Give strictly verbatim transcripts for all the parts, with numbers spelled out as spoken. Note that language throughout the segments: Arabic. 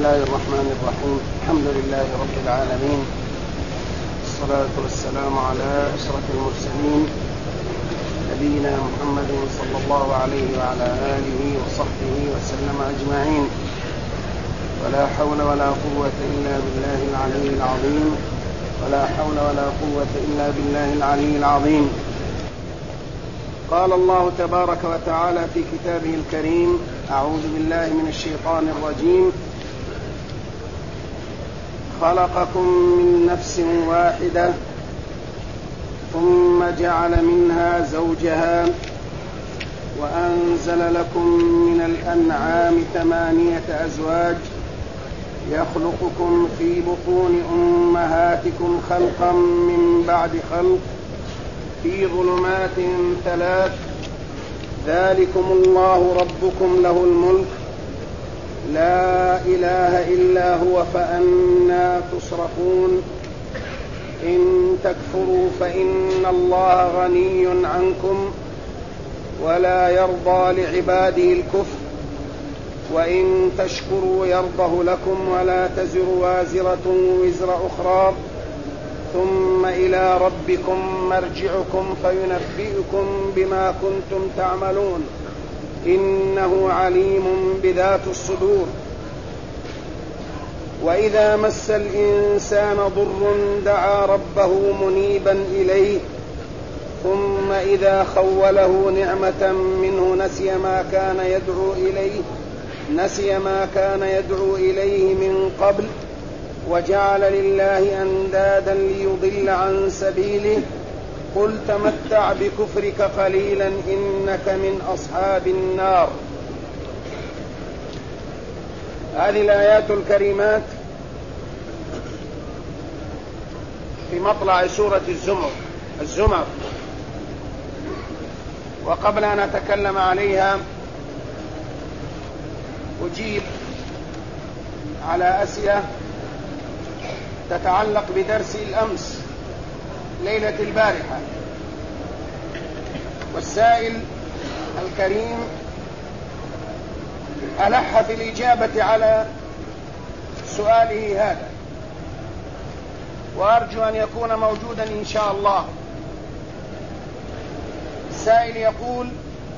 الله الرحمن الرحيم. الحمد لله رب العالمين، الصلاة والسلام على أشرف المرسلين نبينا محمد صلى الله عليه وعلى آله وصحبه وسلم أجمعين. ولا حول ولا قوة إلا بالله العلي العظيم ولا حول ولا قوة إلا بالله العلي العظيم. قال الله تبارك وتعالى في كتابه الكريم: أعوذ بالله من الشيطان الرجيم. خلقكم من نفس واحدة ثم جعل منها زوجها وأنزل لكم من الأنعام ثمانية أزواج يخلقكم في بطون أمهاتكم خلقا من بعد خلق في ظلمات ثلاث ذلكم الله ربكم له الملك لا إله إلا هو فأنى تصرفون إن تكفروا فإن الله غني عنكم ولا يرضى لعباده الكفر وإن تشكروا يرضه لكم ولا تزر وازرة وزر أخرى ثم إلى ربكم مرجعكم فينبئكم بما كنتم تعملون إنه عليم بذات الصدور. وإذا مس الإنسان ضر دعا ربه منيبا إليه ثم إذا خوله نعمة منه نسي ما كان يدعو إليه نسي ما كان يدعو إليه من قبل وجعل لله أندادا ليضل عن سبيله قل تمتع بكفرك قليلا إنك من أصحاب النار. هذه الآيات الكريمات في مطلع سورة الزمر الزمر وقبل أن أتكلم عليها أجيب على أسئلة تتعلق بدرس الأمس ليلة البارحة. والسائل الكريم ألح في الإجابة على سؤاله هذا، وأرجو أن يكون موجودا إن شاء الله. السائل يقول: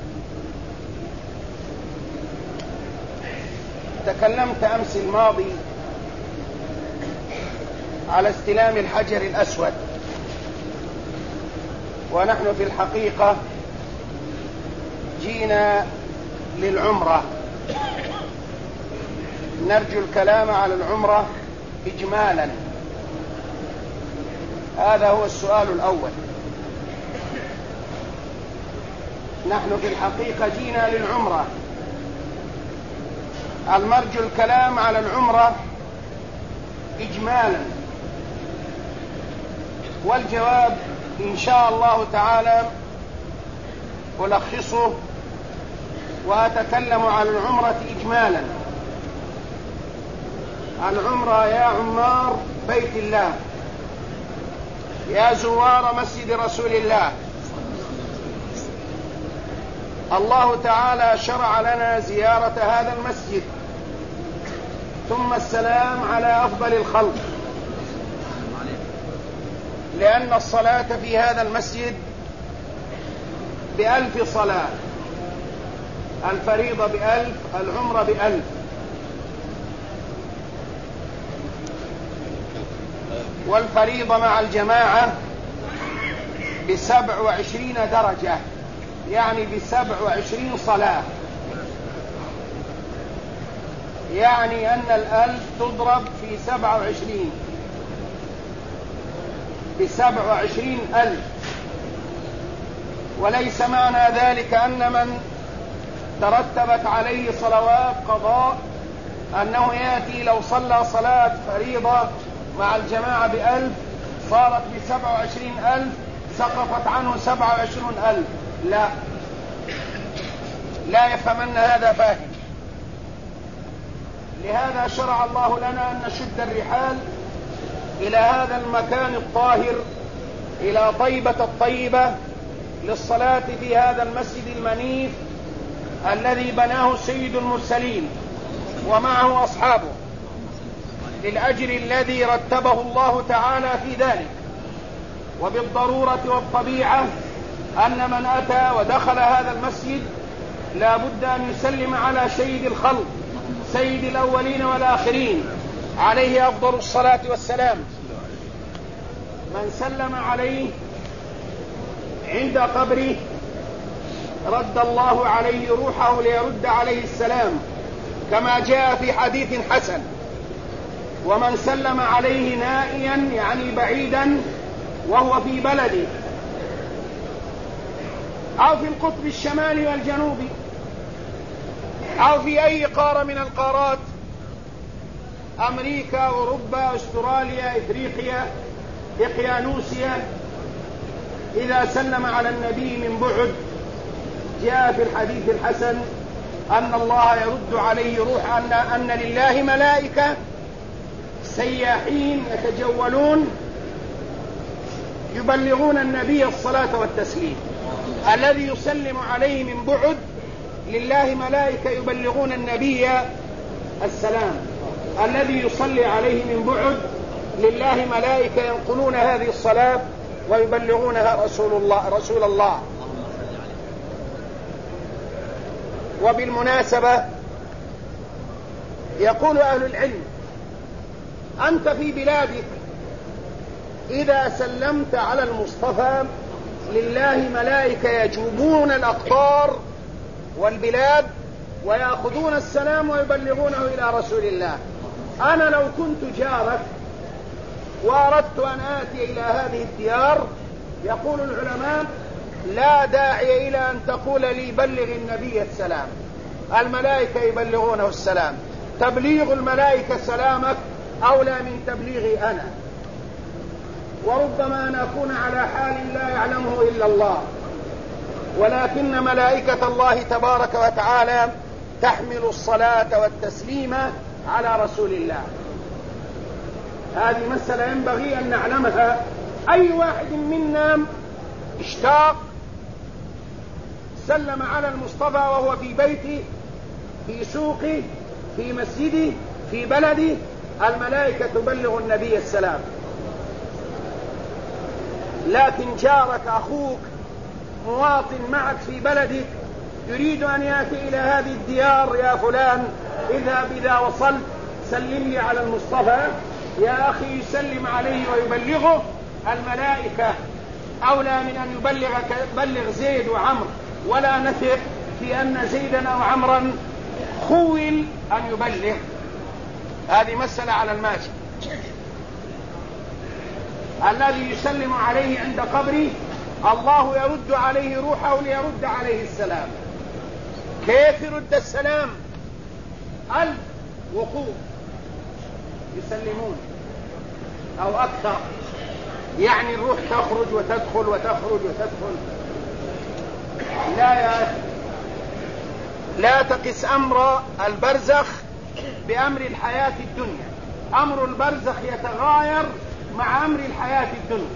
تكلمت أمس الماضي على استلام الحجر الأسود، ونحن في الحقيقة جينا للعمرة، نرجو الكلام على العمرة إجمالا. هذا هو السؤال الأول. نحن في الحقيقة جينا للعمرة، المرجو الكلام على العمرة إجمالا، والجواب إن شاء الله تعالى ألخصه وأتكلم عن العمرة إجمالا. العمرة يا عمار بيت الله، يا زوار مسجد رسول الله، الله تعالى شرع لنا زيارة هذا المسجد ثم السلام على أفضل الخلق، لأن الصلاة في هذا المسجد بألف صلاة، الفريضة بألف، العمرة بألف. والفريضة مع الجماعة بسبع وعشرين درجة، يعني بسبع وعشرين صلاة، يعني أن الألف تضرب في سبع وعشرين بسبع وعشرين ألف. وليس معنى ذلك أن من ترتبت عليه صلوات قضاء أنه يأتي لو صلى صلاة فريضة مع الجماعة بألف صارت بسبع وعشرين ألف سقطت عنه سبع وعشرون ألف. لا، لا يفهمن هذا فاهم. لهذا شرع الله لنا أن نشد الرحال إلى هذا المكان الطاهر، إلى طيبة الطيبة، للصلاة في هذا المسجد المنيف الذي بناه سيد المرسلين ومعه أصحابه للأجر الذي رتبه الله تعالى في ذلك. وبالضرورة والطبيعة أن من أتى ودخل هذا المسجد لا بد أن يسلم على سيد الخلق سيد الأولين والآخرين عليه أفضل الصلاة والسلام. من سلم عليه عند قبره رد الله عليه روحه ليرد عليه السلام كما جاء في حديث حسن. ومن سلم عليه نائيا يعني بعيدا وهو في بلده أو في القطب الشمالي والجنوبي أو في أي قارة من القارات، أمريكا، أوروبا، أستراليا، إفريقيا، إقيانوسيا، إذا سلم على النبي من بعد جاء في الحديث الحسن أن الله يرد عليه روح، أن, أن لله ملائكة سياحين يتجولون يبلغون النبي الصلاة والتسليم. الذي يسلم عليه من بعد لله ملائكة يبلغون النبي السلام، الذي يصلي عليه من بعد لله ملائكة ينقلون هذه الصلاة ويبلغونها رسول الله رسول الله. وبالمناسبة يقول أهل العلم أنت في بلادك إذا سلمت على المصطفى لله ملائكة يجوبون الأقطار والبلاد ويأخذون السلام ويبلغونه إلى رسول الله. أنا لو كنت جارك وأردت أن آتي إلى هذه الديار، يقول العلماء لا داعي إلى أن تقول لي بلغ النبي السلام، الملائكة يبلغونه السلام. تبليغ الملائكة سلامك أولى من تبليغي أنا، وربما أن أكون على حال لا يعلمه إلا الله، ولكن ملائكة الله تبارك وتعالى تحمل الصلاة والتسليم على رسول الله. هذه مسألة ينبغي أن نعلمها. أي واحد منا اشتاق سلم على المصطفى وهو في بيته، في سوقه، في مسجده، في بلده، الملائكة تبلغ النبي السلام. لكن جارك أخوك مواطن معك في بلدك يريد أن يأتي إلى هذه الديار، يا فلان اذهب إذا وصلت سلم لي على المصطفى، يا أخي يسلم عليه ويبلغه. الملائكة أولى من أن يبلغك بلغ زيد وعمر، ولا نثق في أن زيدا أو عمرا خول أن يبلغ. هذه مسألة على الماشي. الذي يسلم عليه عند قبره الله يرد عليه روحه ليرد عليه السلام. كيف يرد السلام؟ ألف وقوف يسلمون أو أكثر، يعني الروح تخرج وتدخل وتخرج وتدخل. لا يا أخي، لا تقس أمر البرزخ بأمر الحياة الدنيا. أمر البرزخ يتغاير مع أمر الحياة الدنيا.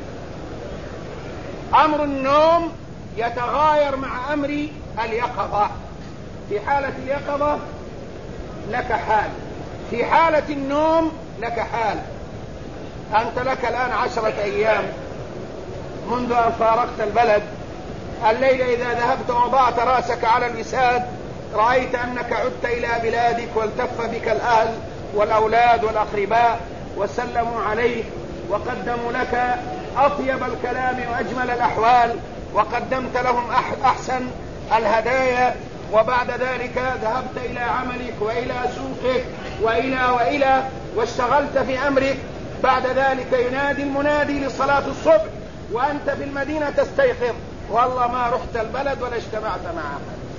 أمر النوم يتغاير مع أمر اليقظة. في حالة اليقظة لك حال، في حالة النوم لك حال. أنت لك الآن عشرة أيام منذ أن فارقت البلد. الليلة إذا ذهبت وضعت رأسك على الوساد رأيت أنك عدت إلى بلادك، والتف بك الأهل والأولاد والأقرباء وسلموا عليك وقدموا لك أطيب الكلام وأجمل الأحوال، وقدمت لهم أحسن الهدايا، وبعد ذلك ذهبت إلى عملك وإلى سوقك وإلى وإلى واشتغلت في أمرك. بعد ذلك ينادي المنادي لصلاة الصبح وأنت في المدينة تستيقظ، والله ما رحت البلد ولا اجتمعت معها.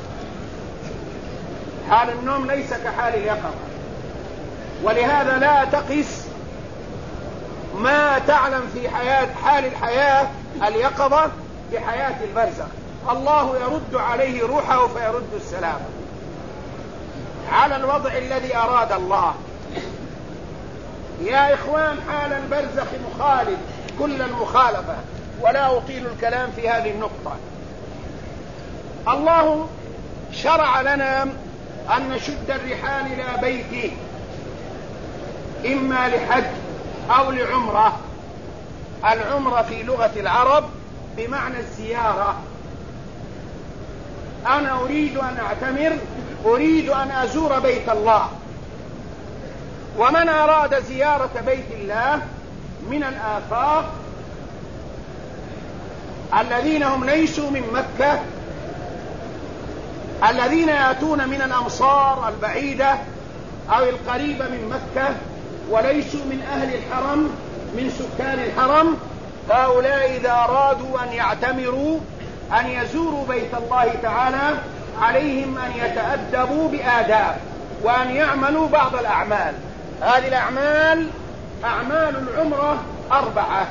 حال النوم ليس كحال اليقظة. ولهذا لا تقس ما تعلم في حياة حال الحياة اليقظة بحياة البرزخ. الله يرد عليه روحه فيرد السلام على الوضع الذي أراد الله. يا إخوان، حال البرزخ مخالف كل المخالفة، ولا أطيل الكلام في هذه النقطة. الله شرع لنا أن نشد الرحال إلى بيته إما لحج أو لعمرة. العمرة في لغة العرب بمعنى الزيارة. أنا أريد أن أعتمر، أريد أن أزور بيت الله. ومن أراد زيارة بيت الله من الآفاق الذين هم ليسوا من مكة، الذين يأتون من الأمصار البعيدة أو القريبة من مكة وليسوا من أهل الحرم، من سكان الحرم، هؤلاء إذا أرادوا أن يعتمروا أن يزوروا بيت الله تعالى عليهم أن يتأدبوا بآداب وأن يعملوا بعض الأعمال. هذه الأعمال أعمال العمرة أربعة: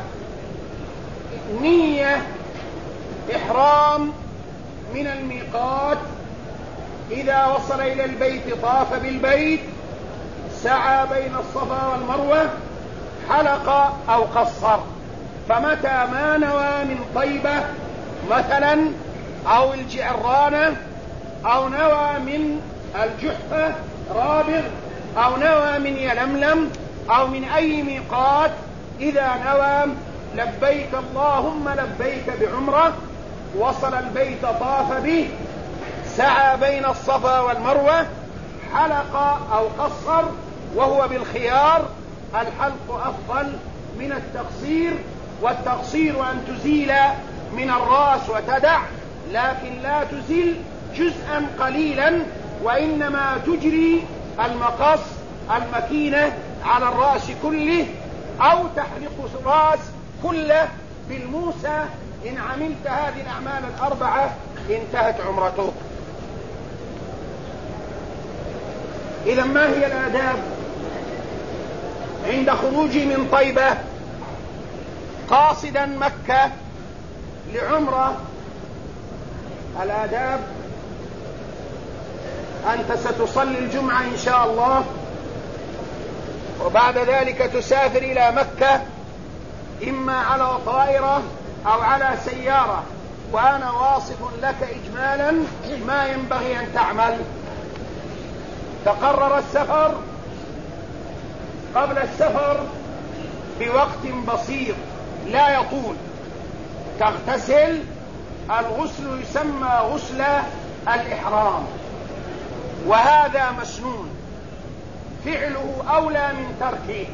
نية إحرام من الميقات، إذا وصل إلى البيت طاف بالبيت، سعى بين الصفا والمروة، حلق أو قصر. فمتى ما نوى من طيبة مثلا أو الجعرانة أو نوى من الجحفة رابغ أو نوى من يلملم أو من أي ميقات، إذا نوى لبيك اللهم لبيك بعمرة، وصل البيت طاف به، سعى بين الصفا والمروة، حلق أو قصر، وهو بالخيار. الحلق أفضل من التقصير، والتقصير أن تزيل من الرأس وتدع، لكن لا تزيل جزءا قليلا، وإنما تجري المقص المكينة على الرأس كله، أو تحلق الرأس كله بالموسى. إن عملت هذه الأعمال الأربعة انتهت عمرتك. إذا ما هي الآداب عند خروجي من طيبة قاصدا مكة لعمرة؟ الآداب: أنت ستصلي الجمعة إن شاء الله، وبعد ذلك تسافر إلى مكة إما على طائرة أو على سيارة، وأنا واصف لك إجمالا ما ينبغي أن تعمل. تقرر السفر، قبل السفر بوقت بسيط لا يطول تغتسل. الغسل يسمى غسل الإحرام، وهذا مسنون، فعله أولى من تركه.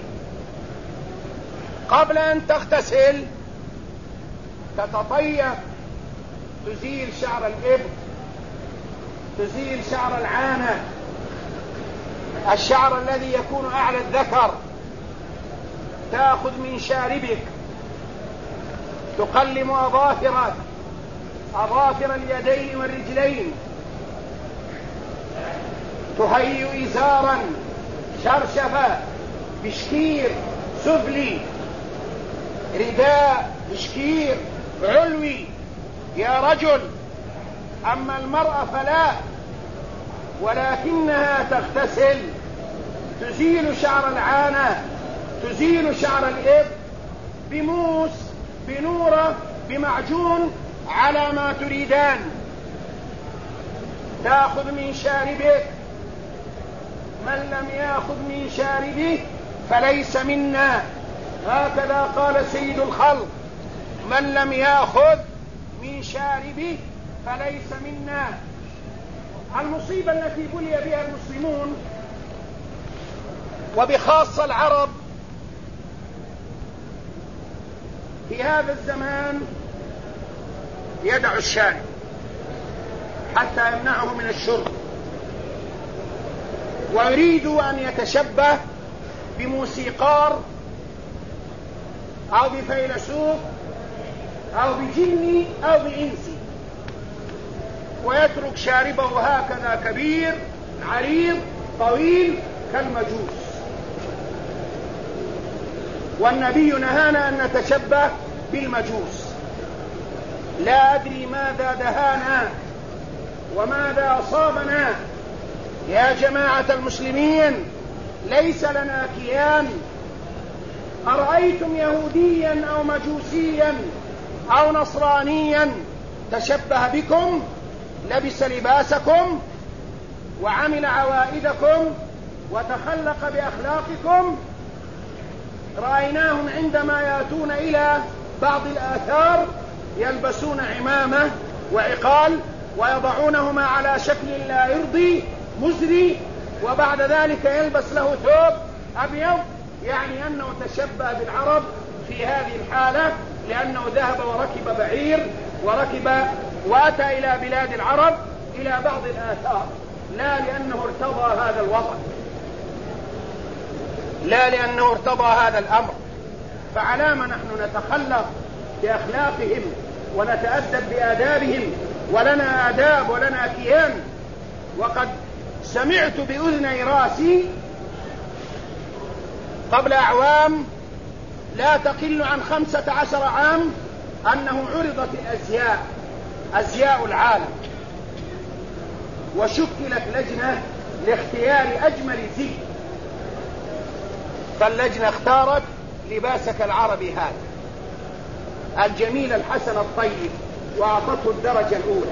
قبل أن تغتسل تتطيب، تزيل شعر الإبط، تزيل شعر العانة، الشعر الذي يكون أعلى الذكر، تأخذ من شاربك، تقلم أظافرك، أظافر اليدين والرجلين، تهيئ إزارا شرشفة بشكير سفلي، رداء بشكير علوي يا رجل. أما المرأة فلا، ولكنها تغتسل، تزيل شعر العانة، تزيل شعر الإبط بموس، بنورة، بمعجون، على ما تريدان. تأخذ من شاربك، من لم يأخذ من شاربه فليس منا، هكذا قال سيد الخلق: من لم يأخذ من شاربه فليس منا. المصيبة التي بلي بها المسلمون وبخاصة العرب في هذا الزمان، يدع الشارب حتى يمنعه من الشرب، ويريد أن يتشبه بموسيقار أو بفيلسوف أو بجني أو بإنسي، ويترك شاربه هكذا كبير عريض طويل كالمجوس. والنبي نهانا أن نتشبه بالمجوس. لا أدري ماذا دهانا وماذا أصابنا يا جماعة المسلمين. ليس لنا كيان. أرأيتم يهوديا أو مجوسيا أو نصرانيا تشبه بكم، لبس لباسكم وعمل عوائدكم وتخلق بأخلاقكم؟ رأيناهم عندما يأتون إلى بعض الآثار يلبسون عمامة وعقال ويضعونهما على شكل لا يرضي مزري، وبعد ذلك يلبس له ثوب أبيض، يعني أنه تشبه بالعرب في هذه الحالة، لأنه ذهب وركب بعير وركب وأتى إلى بلاد العرب إلى بعض الآثار، لا لأنه ارتضى هذا الوضع، لا لأنه ارتضى هذا الأمر. فعلام نحن نتخلق بأخلاقهم ونتأدب بآدابهم، ولنا آداب ولنا كيان. وقد سمعت بأذني راسي قبل أعوام لا تقل عن خمسة عشر عام أنه عرضت الأزياء، أزياء العالم، وشكلت لجنة لاختيار أجمل زي، فاللجنة اختارت لباسك العربي هذا الجميل الحسن الطيب وأعطته الدرجة الأولى،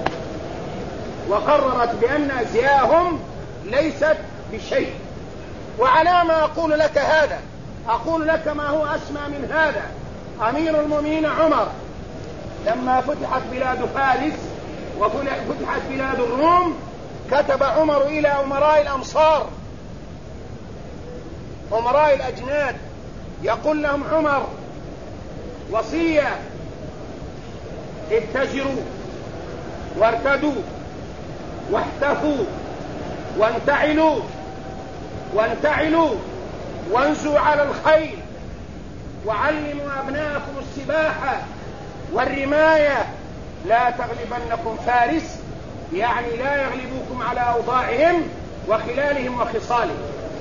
وقررت بأن أزياءهم ليست بشيء. وعلى ما أقول لك هذا، أقول لك ما هو أسمى من هذا. أمير المؤمنين عمر لما فتحت بلاد فارس وفتحت بلاد الروم كتب عمر إلى أمراء الأمصار، أمراء الأجناد، يقول لهم عمر وصية: اتجروا وارتدوا واحتفوا وانتعلوا وانتعلوا وانزوا على الخيل، وعلموا أبناءكم السباحة والرماية، لا تغلبنكم فارس، يعني لا يغلبوكم على أوضاعهم وخلالهم وخصالهم.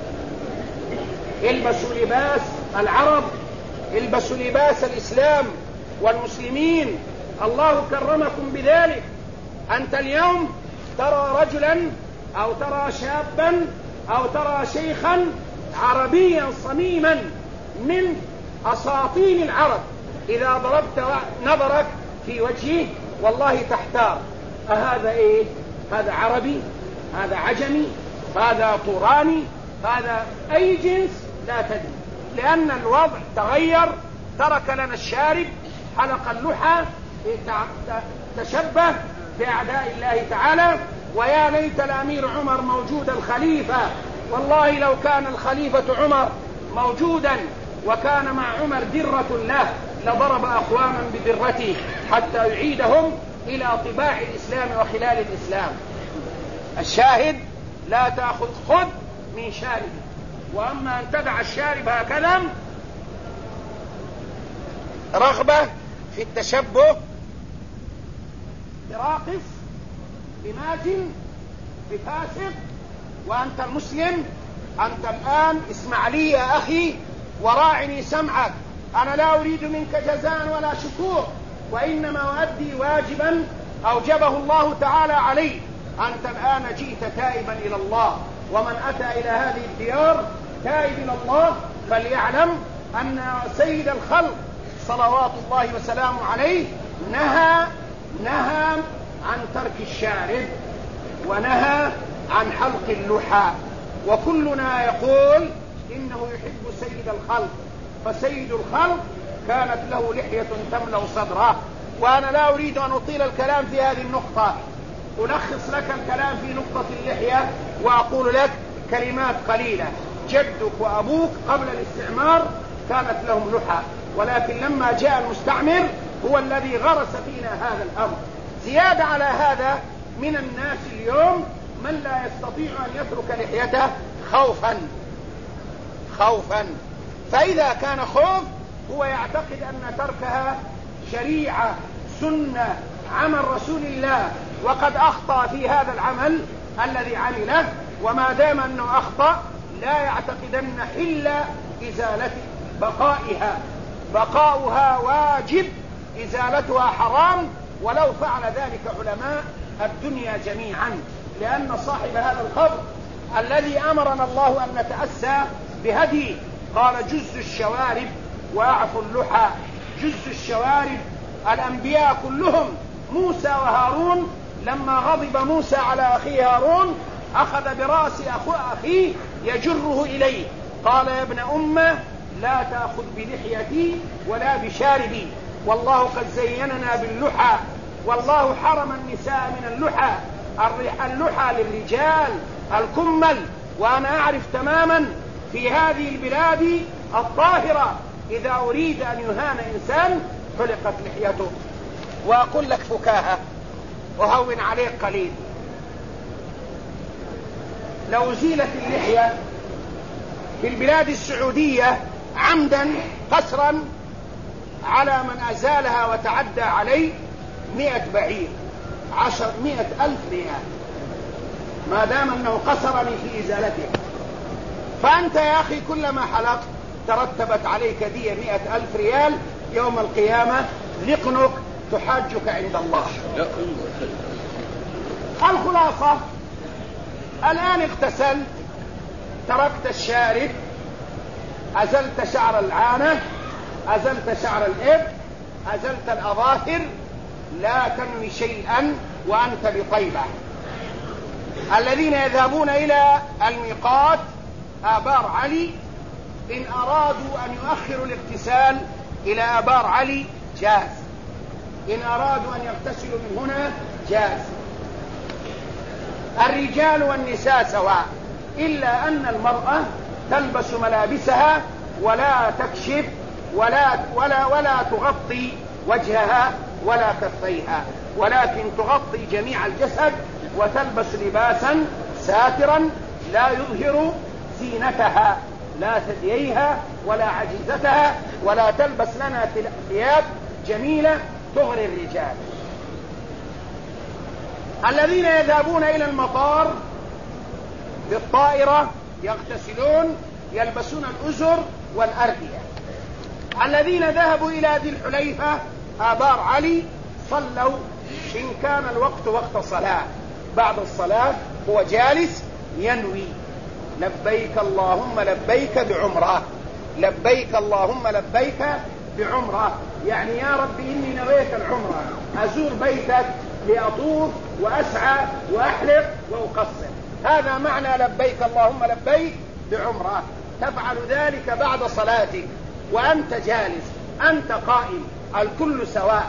البسوا لباس العرب، البسوا لباس الإسلام والمسلمين، الله كرمكم بذلك. أنت اليوم ترى رجلا أو ترى شابا أو ترى شيخا عربيا صميما من أساطين العرب، إذا ضربت نظرك في وجهه والله تحتار، أهذا إيه؟ هذا عربي؟ هذا عجمي؟ هذا طوراني؟ هذا أي جنس؟ لا تدري، لأن الوضع تغير. ترك لنا الشارب، حلق اللحى، تشبه بأعداء الله تعالى. ويا ليت الأمير عمر موجود الخليفة، والله لو كان الخليفة عمر موجودا وكان مع عمر درة له لضرب أقواما بدرته حتى يعيدهم إلى طباع الإسلام وخلال الإسلام. الشاهد: لا تأخذ خذ من شارب، وأما أن تدع الشارب هكذا رغبة في التشبه براقص بماجن بفاسق، وأنت المسلم، أنت الآن اسمع لي يا أخي وراعني سمعك، أنا لا أريد منك جزاء ولا شكور، وإنما أؤدي واجبا أوجبه الله تعالى علي. أنت الآن جئت تائبا إلى الله، ومن أتى إلى هذه الديار تائب إلى الله فليعلم أن سيد الخلق صلوات الله وسلامه عليه نهى نهى عن ترك الشارب ونهى عن حلق اللحى، وكلنا يقول إنه يحب سيد الخلق، فسيد الخلق كانت له لحية تملأ صدره. وأنا لا أريد أن أطيل الكلام في هذه النقطة، ألخص لك الكلام في نقطة اللحية وأقول لك كلمات قليلة. جدك وأبوك قبل الاستعمار كانت لهم لحى، ولكن لما جاء المستعمر هو الذي غرس فينا هذا الأمر. زيادة على هذا من الناس اليوم من لا يستطيع أن يترك لحيته خوفا خوفا فإذا كان خوف هو يعتقد أن تركها شريعة سنة عمل رسول الله، وقد أخطأ في هذا العمل الذي عمله، وما دام أنه أخطأ لا يعتقدن إلا إزالة بقائها، بقاؤها واجب، إزالتها حرام، ولو فعل ذلك علماء الدنيا جميعا. لأن صاحب هذا الخبر الذي أمرنا الله أن نتأسى بهدي قال: جز الشوارب وأعفوا اللحى. جز الشوارب الأنبياء كلهم، موسى وهارون لما غضب موسى على أخيه هارون أخذ برأس أخيه يجره إليه، قال: يا ابن أمة لا تأخذ بلحيتي ولا بشاربي، والله قد زيننا باللحى، والله حرم النساء من اللحى. اللحى للرجال الكمل، وأنا أعرف تماما في هذه البلاد الطاهرة إذا أريد أن يهان إنسان حلقت لحيته. وأقول لك فكاهة وهون عليك قليل، لو زيلت اللحية في البلاد السعودية عمدا قسرا على من أزالها وتعدى عليه مئة بعير عشر مئة ألف ريال، ما دام أنه قصرني في إزالته. فأنت يا أخي كلما حلقت ترتبت عليك دية مئة ألف ريال يوم القيامة، لقنك تحاجك عند الله. الخلاصة الآن اغتسلت، تركت الشارب، أزلت شعر العانة، أزلت شعر الإبط، أزلت الأظافر، لا تنوي شيئا وأنت بطيبة. الذين يذهبون إلى الميقات آبار علي إن أرادوا أن يؤخروا الاغتسال إلى آبار علي جاز، إن أرادوا أن يغتسلوا من هنا جاز. الرجال والنساء سواء، إلا أن المرأة تلبس ملابسها ولا تكشف ولا, ولا, ولا تغطي وجهها ولا كفيها، ولكن تغطي جميع الجسد وتلبس لباسا ساترا لا يظهر زينتها، لا ثدييها ولا عجيزتها، ولا تلبس لنا ثياب جميلة تغري الرجال. الذين يذهبون إلى المطار بالطائرة يغتسلون، يلبسون الأزر والأردية. الذين ذهبوا إلى ذي الحليفة آبار علي صلوا إن كان الوقت وقت صلاة، بعد الصلاة هو جالس ينوي لبيك اللهم لبيك بعمرة، لبيك اللهم لبيك بعمرة، يعني يا رب إني نويت العمرة، أزور بيتك لأطوف وأسعى وأحلق وأقصر. هذا معنى لبيك اللهم لبيك بعمرة. تفعل ذلك بعد صلاتك وأنت جالس، أنت قائم، الكل سواء.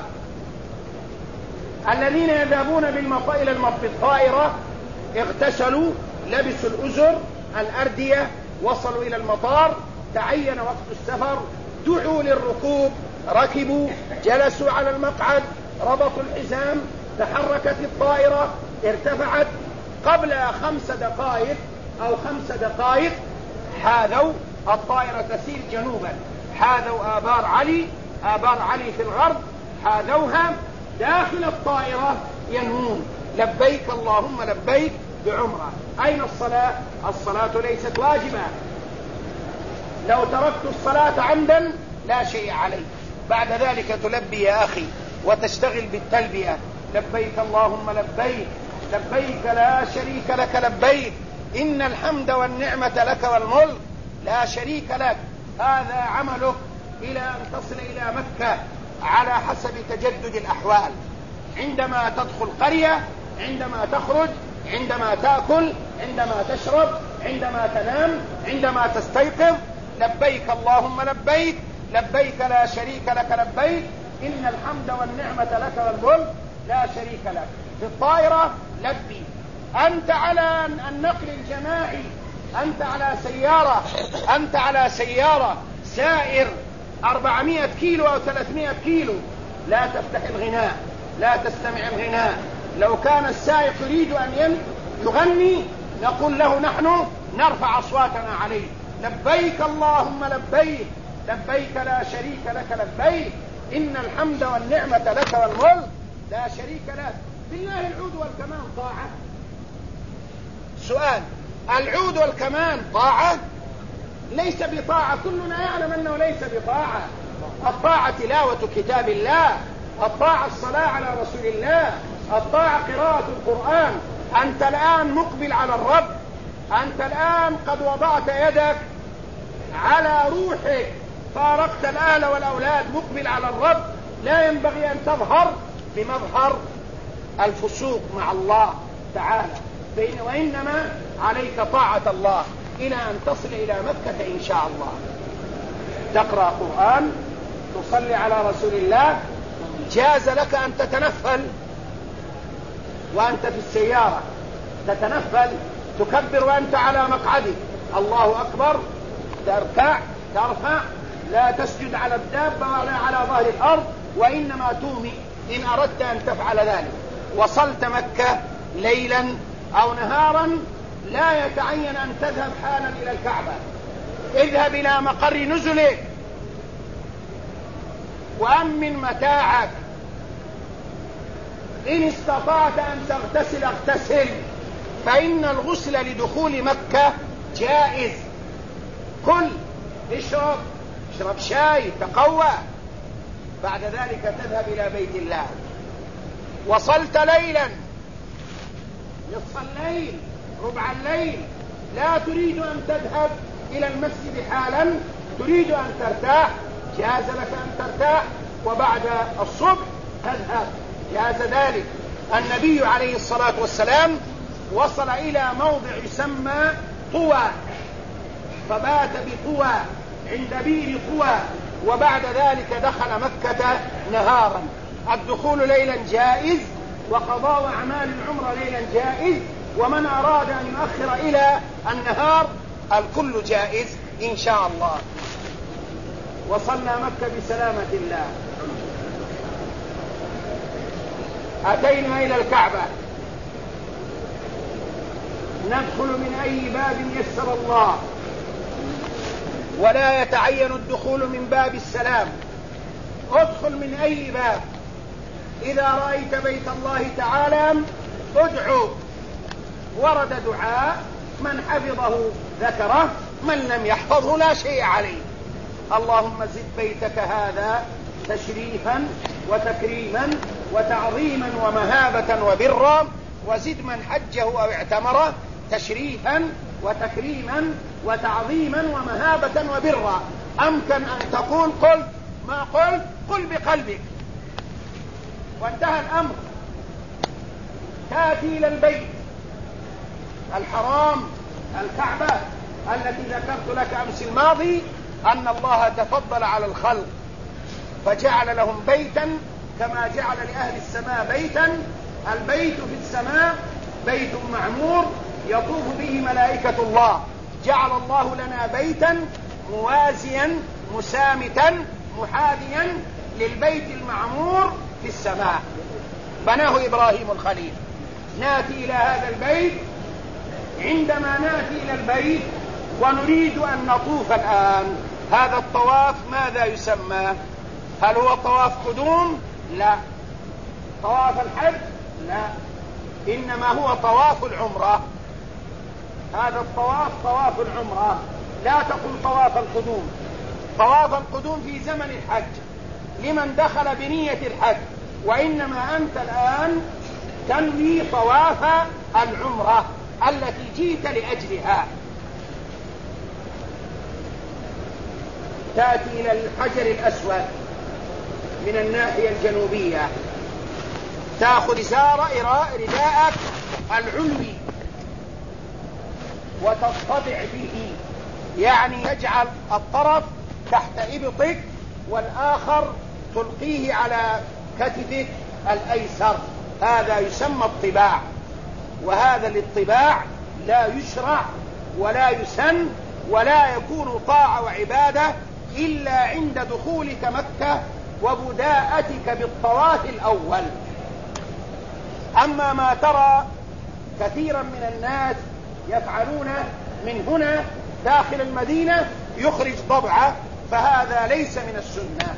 الذين يذهبون إلى الطائرة اغتسلوا، لبسوا الأزر الأردية، وصلوا إلى المطار، تعين وقت السفر، دعوا للركوب، ركبوا، جلسوا على المقعد، ربطوا الحزام، تحركت الطائرة، ارتفعت، قبل خمس دقائق أو خمس دقائق حاذوا الطائرة تسير جنوبا، حاذوا آبار علي، آبار علي في الغرب، حاذوها داخل الطائرة ينوون لبيك اللهم لبيك بعمرة. أين الصلاة؟ الصلاة ليست واجبة، لو تركت الصلاة عمدا لا شيء عليك، بعد ذلك تلبي يا أخي وتشتغل بالتلبية لبيك اللهم لبيك، لبيك لا شريك لك لبيك، إن الحمد والنعمة لك والملك لا شريك لك. هذا عملك إلى أن تصل إلى مكة على حسب تجدد الأحوال، عندما تدخل قرية، عندما تخرج، عندما تأكل، عندما تشرب، عندما تنام، عندما تستيقظ، لبيك اللهم لبيك، لبيك لا شريك لك لبيك، إن الحمد والنعمة لك والملك لا شريك لك. في الطائرة لبي، أنت على النقل الجماعي، أنت على سيارة، أنت على سيارة سائر أربعمائة كيلو أو ثلاثمائة كيلو، لا تفتح الغناء، لا تستمع الغناء. لو كان السائق يريد أن يغني نقول له نحن نرفع أصواتنا عليه، لبيك اللهم لبيك، لبيك لا شريك لك لبيك، إن الحمد والنعمة لك والملك لا شريك لك. بالله العود والكمان طاعة؟ سؤال، العود والكمان طاعة؟ ليس بطاعة، كلنا يعلم أنه ليس بطاعة. الطاعة تلاوة كتاب الله، الطاعة الصلاة على رسول الله، الطاعة قراءة القرآن. أنت الآن مقبل على الرب، أنت الآن قد وضعت يدك على روحك، فارقت الآل والأولاد، مقبل على الرب، لا ينبغي أن تظهر بمظهر الفسوق مع الله تعالى، وإنما عليك طاعة الله إلى أن تصل إلى مكة إن شاء الله. تقرأ قرآن، تصلي على رسول الله، جاز لك أن تتنفل وأنت في السيارة، تتنفل تكبر وأنت على مقعدك، الله أكبر، تركع ترفع، لا تسجد على الدابة ولا على ظهر الأرض، وإنما تومي إن أردت أن تفعل ذلك. وصلت مكة ليلا أو نهارا لا يتعين أن تذهب حالا إلى الكعبة، اذهب إلى مقر نزلك وأمن متاعك، إن استطعت أن تغتسل اغتسل، فإن الغسل لدخول مكة جائز. كل اشرب اشرب شاي تقوى، بعد ذلك تذهب إلى بيت الله. وصلت ليلا نصف الليل ربع الليل، لا تريد أن تذهب إلى المسجد حالا، تريد أن ترتاح، جاز لك أن ترتاح، وبعد الصبح تذهب، جاز ذلك. النبي عليه الصلاة والسلام وصل إلى موضع يسمى طوى، فبات بطوى عند بئر طوى، وبعد ذلك دخل مكة نهارا. الدخول ليلا جائز، وقضاء أعمال العمرة ليلا جائز، ومن أراد أن يؤخر إلى النهار الكل جائز إن شاء الله. وصلنا مكة بسلامة الله، أتينا إلى الكعبة، ندخل من أي باب يسر الله، ولا يتعين الدخول من باب السلام، ادخل من أي باب. إذا رأيت بيت الله تعالى ادعو، ورد دعاء، من حفظه ذكره، من لم يحفظه لا شيء عليه. اللهم زد بيتك هذا تشريفا وتكريما وتعظيما ومهابة وبرا، وزد من حجه أو اعتمره تشريفا وتكريما وتعظيما ومهابة وبرا. أمكن أن تقول قل ما قلت، قل بقلبك وانتهى الأمر. تأتي إلى البيت الحرام الكعبة التي ذكرت لك أمس الماضي أن الله تفضل على الخلق فجعل لهم بيتا كما جعل لأهل السماء بيتا. البيت في السماء بيت معمور يطوف به ملائكة الله، جعل الله لنا بيتا موازيا مسامتا محاذيا للبيت المعمور في السماء، بناه إبراهيم الخليل. ناتي إلى هذا البيت، عندما ناتي إلى البيت ونريد أن نطوف الآن، هذا الطواف ماذا يسمى؟ هل هو طواف قدوم؟ لا. طواف الحج؟ لا، إنما هو طواف العمرة. هذا الطواف طواف العمرة، لا تقل طواف القدوم. طواف القدوم في زمن الحج لمن دخل بنية الحج، وإنما أنت الآن تنوي طواف العمرة التي جئت لأجلها. تأتي إلى الحجر الأسود من الناحية الجنوبية، تأخذ إزار رداءك العلوي وتصطدع به، يعني يجعل الطرف تحت إبطك والآخر تلقيه على كتفك الأيسر، هذا يسمى الطباع. وهذا الاتباع لا يشرع ولا يسن ولا يكون طاعة وعبادة إلا عند دخولك مكة وبداءتك بالطواف الأول. أما ما ترى كثيرا من الناس يفعلون من هنا داخل المدينة يخرج ضبعة، فهذا ليس من السنة،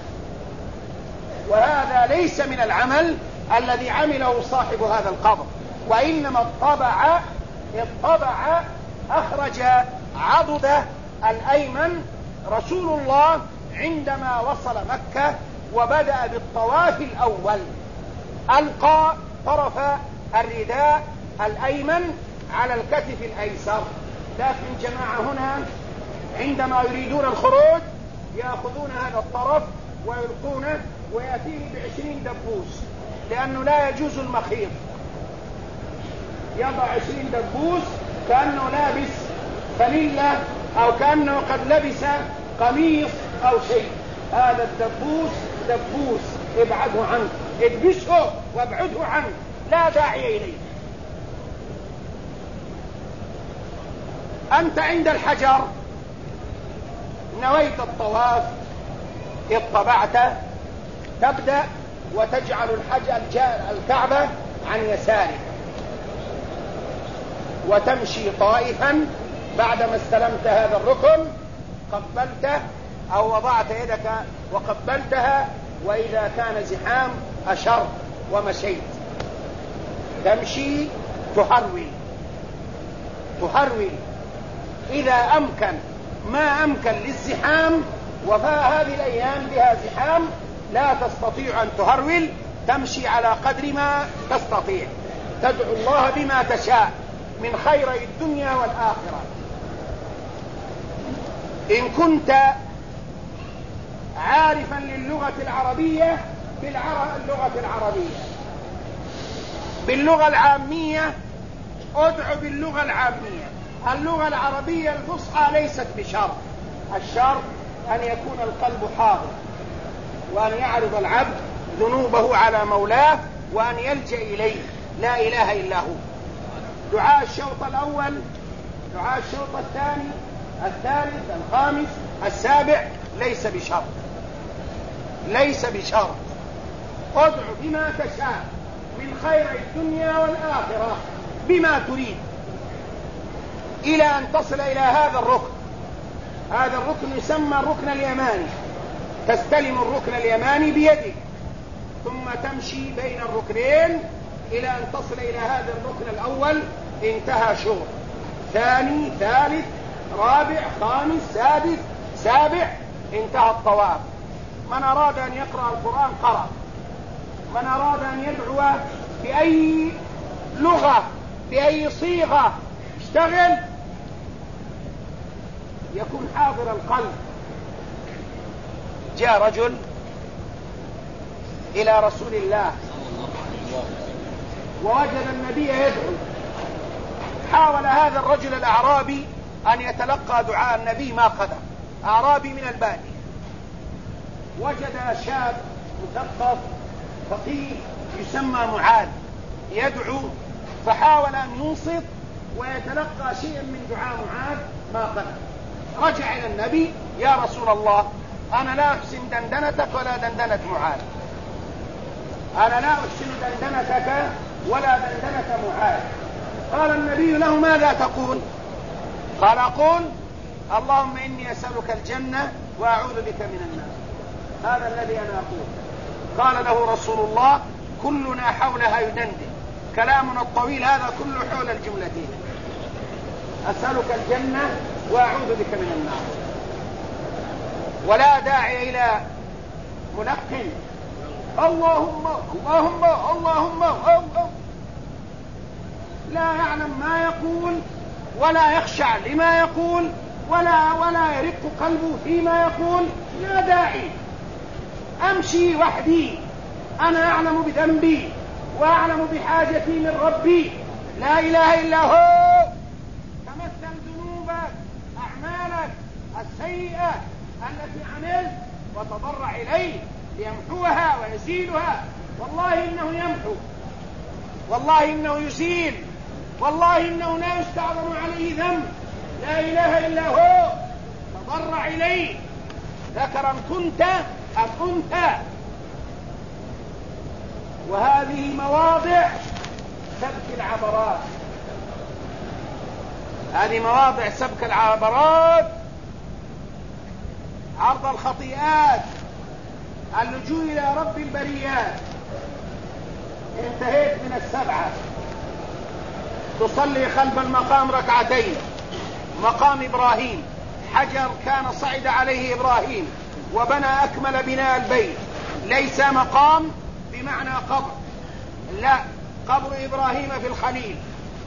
وهذا ليس من العمل الذي عمله صاحب هذا القبر، وإنما الطبع الطبع أخرج عضده الأيمن رسول الله عندما وصل مكة وبدأ بالطواف الأول، ألقى طرف الرداء الأيمن على الكتف الأيسر. لكن جماعة هنا عندما يريدون الخروج يأخذون هذا الطرف ويلقونه ويأتيه بعشرين دبوس، لأنه لا يجوز المخيط، يضع عشرين دبوس كأنه لابس فانيلا أو كأنه قد لبس قميص أو شيء. هذا الدبوس دبوس، ابعده عنه، ادبسه وابعده عنه، لا داعي إليه. أنت عند الحجر نويت الطواف، اطبعت، تبدأ وتجعل الحجر الكعبة عن يسارك، وتمشي طائفا. بعدما استلمت هذا الركن قبلته أو وضعت يدك وقبلتها، وإذا كان زحام أشرت ومشيت. تمشي تحرول تحرول إذا أمكن، ما أمكن للزحام، وهذه الأيام بها زحام لا تستطيع أن تهرول، تمشي على قدر ما تستطيع، تدعو الله بما تشاء من خيري الدنيا والآخرة. إن كنت عارفا للغة العربية باللغة العربية، باللغة العامية ادعو باللغة العامية. اللغة العربية الفصحى ليست بشرط، الشرط أن يكون القلب حاضر، وأن يعرض العبد ذنوبه على مولاه، وأن يلجأ إليه، لا إله إلا هو. دعاء الشوط الأول، دعاء الشوط الثاني، الثالث، الخامس، السابع ليس بشرط، ليس بشرط. ادعو بما تشاء من خير الدنيا والآخرة بما تريد، إلى أن تصل إلى هذا الركن. هذا الركن يسمى الركن اليماني. تستلم الركن اليماني بيدك، ثم تمشي بين الركنين إلى أن تصل إلى هذا الركن الأول. انتهى شغل. ثاني، ثالث، رابع، خامس، سادس، سابع، انتهى الطواف. من أراد أن يقرأ القرآن قرأ، من أراد أن يدعو بأي لغة بأي صيغة اشتغل، يكون حاضر القلب. جاء رجل إلى رسول الله ووجد النبي يدعو. حاول هذا الرجل الأعرابي أن يتلقى دعاء النبي، ما قدر. أعرابي من البادية، وجد شاب مثقف فقيه يسمى معاذ يدعو، فحاول أن ينصت ويتلقى شيئا من دعاء معاذ، ما قدر. رجع إلى النبي: يا رسول الله، أنا لا أحسن دندنتك ولا دندنة معاذ، أنا لا أحسن دندنتك ولا دندنة معاذ. قال النبي له: ماذا تقول؟ قال: أقول اللهم إني أسألك الجنة وأعوذ بك من النار. هذا الذي أنا أقول. قال له رسول الله: كلنا حولها يدندن، كلامنا الطويل هذا كله حول الجملتين، أسألك الجنة وأعوذ بك من النار. ولا داعي إلى ملقن: اللهم اللهم اللهم اللهم، لا يعلم ما يقول ولا يخشع لما يقول ولا ولا يرق قلبه فيما يقول. لا داعي. أمشي وحدي، أنا أعلم بذنبي وأعلم بحاجتي من ربي، لا إله إلا هو. تمثل ذنوبك، أعمالك السيئة التي عملت، وتضرع إليه ليمحوها ويزيلها. والله إنه يمحو، والله إنه يزيل، والله إنه لا يستعظم عليه ذنب. لا إله إلا هو. تضرع إليه، ذكرا كنت أم أنثى. وهذه مواضع سبك العبرات، هذه مواضع سبك العبرات، عرض الخطيئات، اللجوء إلى رب البريات. انتهيت من السبعة. تصلي خلف المقام ركعتين، مقام إبراهيم، حجر كان صعد عليه إبراهيم وبنى أكمل بناء البيت. ليس مقام بمعنى قبر، لا، قبر إبراهيم في الخليل.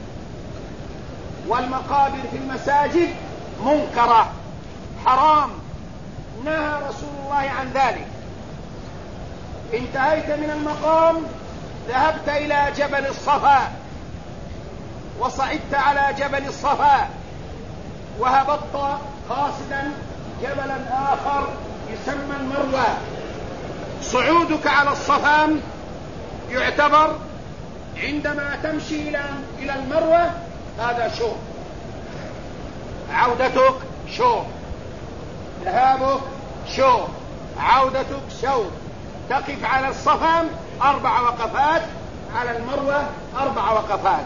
والمقابر في المساجد منكرة، حرام، نهى رسول الله عن ذلك. انتهيت من المقام، ذهبت إلى جبل الصفا، وصعدت على جبل الصفا، وهبطت قاصدا جبلا آخر يسمى المروة. صعودك على الصفا يعتبر عندما تمشي إلى إلى المروة هذا شوط، عودتك شوط، ذهابك شوط، عودتك شوط. تقف على الصفا أربع وقفات، على المروة أربع وقفات.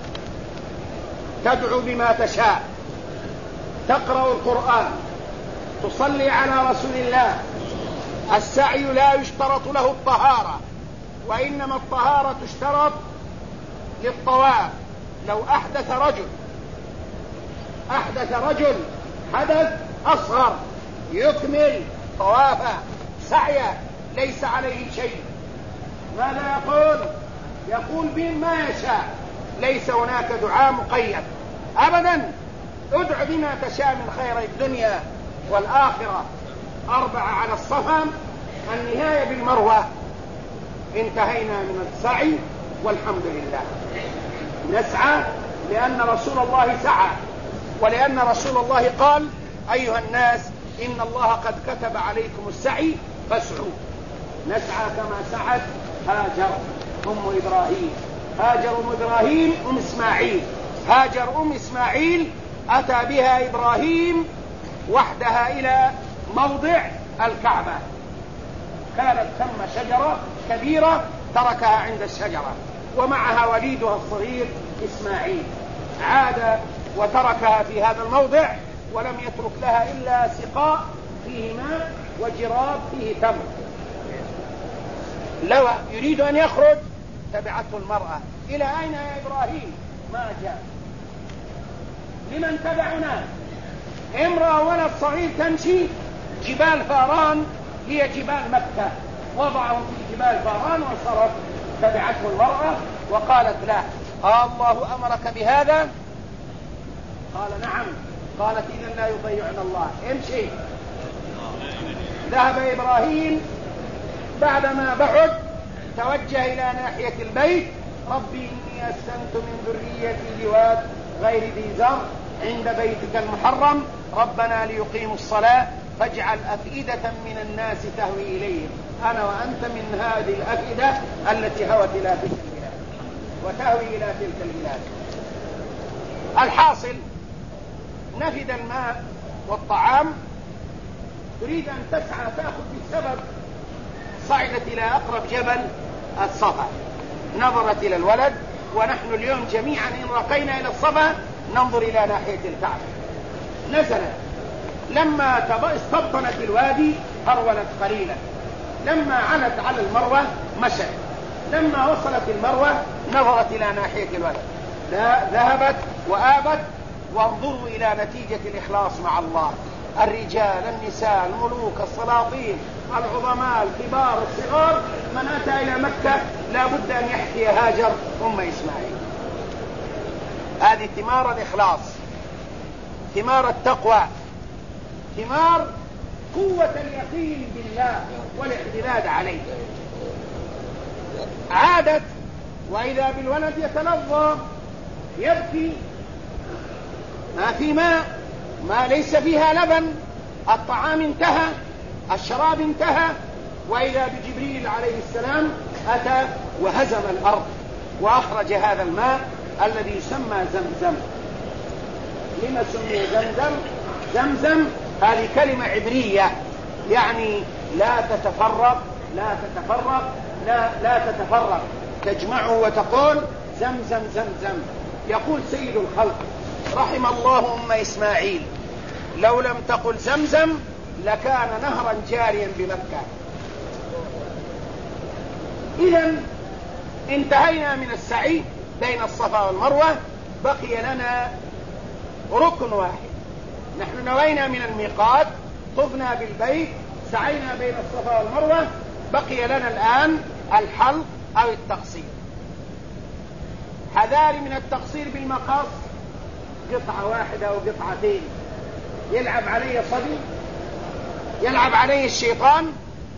تدعو بما تشاء، تقرأ القرآن، تصلي على رسول الله. السعي لا يشترط له الطهارة، وإنما الطهارة تشترط للطواف. لو أحدث رجل أحدث رجل حدث أصغر يكمل طوافه سعيه ليس عليه شيء. ماذا يقول؟ يقول بما يشاء، ليس هناك دعاء مقيد أبدا. ادع بما تشاء من خير الدنيا والآخرة. أربعة على الصفا، النهاية بالمروة. انتهينا من السعي والحمد لله. نسعى لأن رسول الله سعى، ولأن رسول الله قال أيها الناس إن الله قد كتب عليكم السعي فاسعوا. نسعى كما سعت هاجر أم إبراهيم. هاجر أم إبراهيم أم إسماعيل. هاجر أم إسماعيل أتى بها إبراهيم وحدها إلى موضع الكعبة. كانت ثم شجرة كبيرة تركها عند الشجرة، ومعها وليدها الصغير إسماعيل. عاد وتركها في هذا الموضع، ولم يترك لها إلا سقاء فيه ماء وجراب فيه تمر. لو يريد أن يخرج تبعته المرأة. إلى أين يا إبراهيم؟ ما جاء. لمن تبعنا؟ امرأة ولد صغير تمشي. جبال فاران هي جبال مكة، وضعهم في جبال فاران وصارت. تبعته المرأة وقالت لا. آه الله أمرك بهذا؟ قال نعم. قالت إذن لا يضيعنا الله، امشي. ذهب إبراهيم بعدما بعد، توجه إلى ناحية البيت. ربي إني أسكنت من ذريتي بواد غير ذي زرع عند بيتك المحرم ربنا ليقيموا الصلاة فاجعل أفئدة من الناس تهوي إليهم. أنا وأنت من هذه الأفئدة التي هوت إلى تلك البلاد وتهوي إلى تلك البلاد. الحاصل نفد الماء والطعام. تريد أن تسعى تأخذ بالسبب. صعدت إلى أقرب جبل الصفا، نظرت إلى الولد. ونحن اليوم جميعا إن رقينا إلى الصفا ننظر إلى ناحية الكعبة. نزلت. لما استبطنت الوادي هرولت قليلا. لما علت على المروة مشت. لما وصلت المروة نظرت إلى ناحية الولد. لا ذهبت وآبت. وانظروا إلى نتيجة الإخلاص مع الله. الرجال، النساء، الملوك، السلاطين، العظماء، الكبار، الصغار، من أتى إلى مكة لا بد أن يحكي هاجر أم إسماعيل. هذه ثمار الإخلاص، ثمار التقوى، ثمار قوة اليقين بالله والاعتماد عليه. عادت وإذا بالولد يتلظى يبكي. ما في ماء، ما ليس فيها لبن، الطعام انتهى، الشراب انتهى. وإذا بجبريل عليه السلام أتى وهزم الأرض وأخرج هذا الماء الذي يسمى زمزم. لما سمي زمزم؟ زمزم هذه كلمة عبرية يعني لا تتفرق، لا تتفرق، لا لا تتفرق. تجمعه وتقول زمزم زمزم. يقول سيد الخلق رحم الله أم إسماعيل لو لم تقل زمزم لكان نهرا جاريا بمكة. إذن انتهينا من السعي بين الصفا والمروة. بقي لنا ركن واحد. نحن نوينا من الميقات، طفنا بالبيت، سعينا بين الصفا والمروة. بقي لنا الآن الحلق أو التقصير. حذاري من التقصير بالمقص. قطعة واحدة أو قطعتين يلعب علي صبي، يلعب علي الشيطان.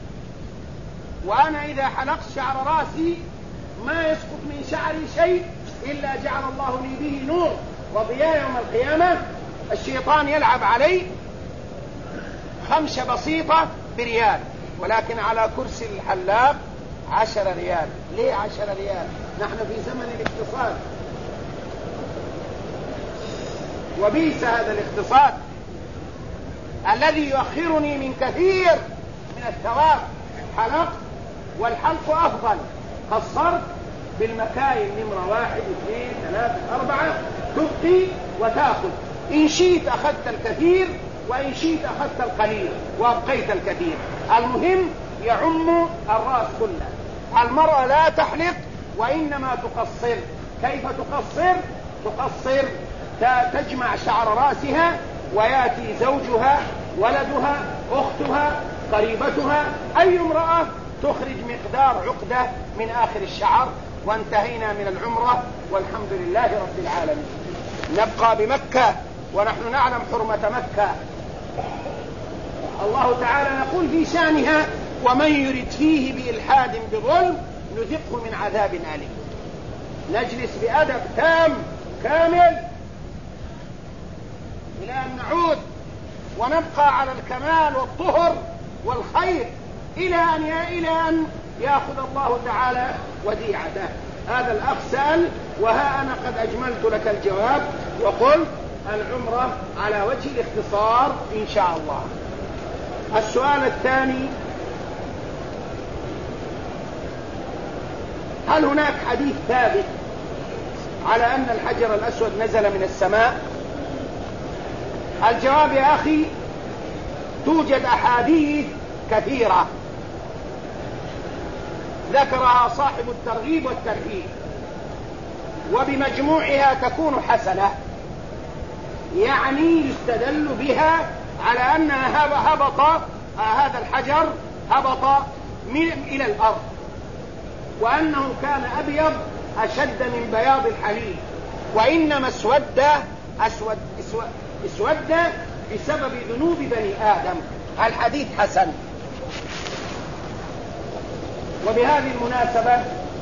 وأنا إذا حلقت شعر راسي ما يسقط من شعري شيء إلا جعل الله لي به نور وضياء يوم القيامة. الشيطان يلعب علي خمشة بسيطة بريال، ولكن على كرسي الحلاق عشر ريال. ليه عشر ريال؟ نحن في زمن الاقتصاد، وبئس هذا الاقتصاد الذي يؤخرني من كثير من الثواب. حلقت والحلق أفضل، قصرت بالمكاين نمرة واحد اثنين ثلاثة أربعة، تبقي وتأخذ. إن شئت أخذت الكثير، وإن شئت أخذت القليل وأبقيت الكثير. المهم يعم الرأس كله. المرأة لا تحلق وإنما تقصر. كيف تقصر؟ تقصر تجمع شعر رأسها، ويأتي زوجها، ولدها، أختها، قريبتها، أي امرأة تخرج مقدار عقدة من آخر الشعر، وانتهينا من العمرة والحمد لله رب العالمين. نبقى بمكة ونحن نعلم حرمة مكة. الله تعالى يقول في شانها: ومن يرد فيه بإلحاد بظلم نذقه من عذاب أليم. نجلس بأدب تام كامل إلى أن نعود ونبقى على الكمال والطهر والخير إلى أن إلى أن يأخذ الله تعالى وديعته. هذا الأخ سأل، وها أنا قد أجملت لك الجواب وقلت العمرة على وجه الاختصار إن شاء الله. السؤال الثاني: هل هناك حديث ثابت على أن الحجر الأسود نزل من السماء؟ الجواب يا أخي: توجد أحاديث كثيرة ذكرها صاحب الترغيب والترهيب، وبمجموعها تكون حسنة، يعني يستدل بها على أنها هبط هذا الحجر هبط من إلى الأرض، وأنه كان أبيض أشد من بياض الحليب، وإنما اسود أسود اسود, اسود بسبب ذنوب بني آدم. الحديث حسن. وبهذه المناسبة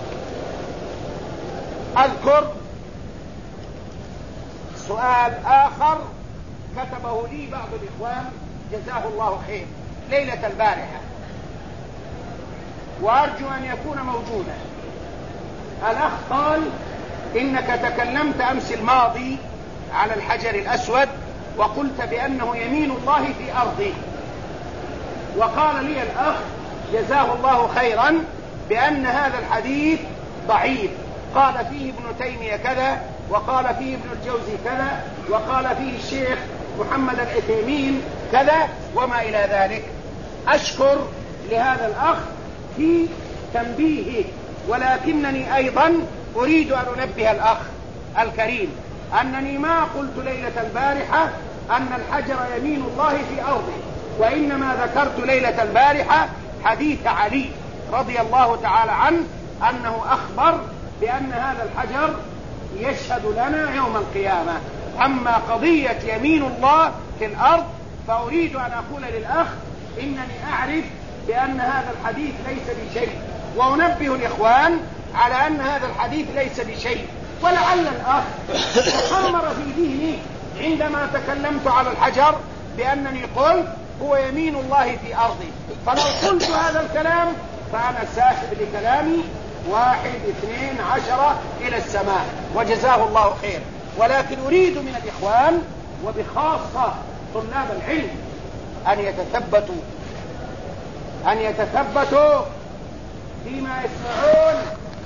أذكر سؤال آخر كتبه لي بعض الإخوان جزاه الله خير ليلة البارحة، وأرجو أن يكون موجودا. الأخ قال: إنك تكلمت أمس الماضي على الحجر الأسود وقلت بأنه يمين الله في أرضه، وقال لي الأخ جزاه الله خيرا بأن هذا الحديث ضعيف، قال فيه ابن تيمية كذا، وقال فيه ابن الجوزي كذا، وقال فيه الشيخ محمد العثيمين كذا، وما إلى ذلك. أشكر لهذا الأخ في تنبيهه، ولكنني أيضا أريد أن أنبه الأخ الكريم أنني ما قلت ليلة البارحة أن الحجر يمين الله في أرضه، وإنما ذكرت ليلة البارحة حديث علي رضي الله تعالى عنه أنه أخبر بأن هذا الحجر يشهد لنا يوم القيامة. أما قضية يمين الله في الأرض فأريد أن أقول للأخ إنني أعرف بأن هذا الحديث ليس بشيء، وأنبه الإخوان على أن هذا الحديث ليس بشيء. ولعل الأخ خمر في ذهني عندما تكلمت على الحجر بأنني قلت هو يمين الله في أرضي، فلو قلت هذا الكلام فأنا ساحب لكلامي واحد اثنين عشرة إلى السماء، وجزاه الله خير. ولكن أريد من الإخوان وبخاصة طلاب العلم أن يتثبتوا أن يتثبتوا فيما يسمعون،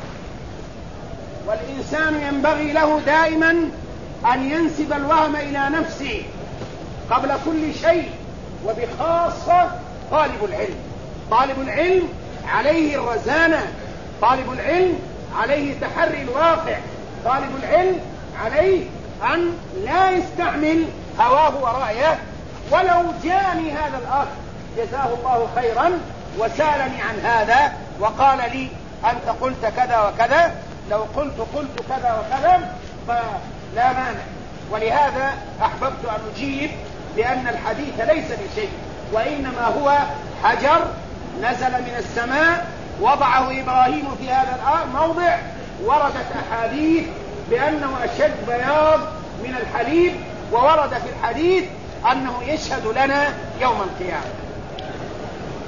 والإنسان ينبغي له دائما أن ينسب الوهم إلى نفسه قبل كل شيء، وبخاصة طالب العلم. طالب العلم عليه الرزانة، طالب العلم عليه تحري الواقع، طالب العلم عليه أن لا يستعمل هواه ورأيه. ولو جاءني هذا الأخ جزاه الله خيرا وسألني عن هذا وقال لي أنت قلت كذا وكذا، لو قلت قلت كذا وكذا فلا مانع. ولهذا أحببت أن أجيب بأن الحديث ليس بشيء، وإنما هو حجر نزل من السماء وضعه إبراهيم في هذا الموضع. وردت أحاديث بأنه أشد بياض من الحليب، وورد في الحديث أنه يشهد لنا يوم القيامة.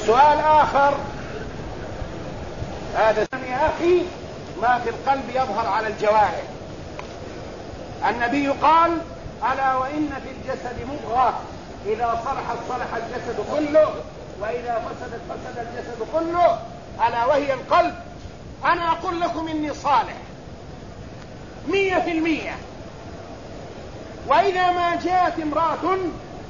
سؤال آخر، هذا يا أخي ما في القلب يظهر على الجوارح. النبي قال: ألا وإن في الجسد مضغة إذا صلحت صلح الجسد كله وإذا فسدت فسد الجسد كله ألا وهي القلب. أنا أقول لكم إني صالح مية في المية، وإذا ما جاءت امرأة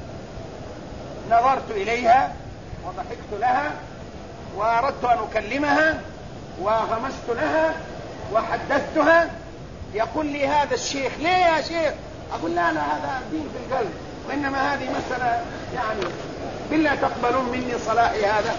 نظرت إليها وضحكت لها وأردت أن أكلمها وغمست لها وحدثتها، يقول لي هذا الشيخ ليه يا شيخ؟ أقول لا لا هذا دين في القلب، وإنما هذه مسألة يعني بالله تقبلون مني صلاحي هذا.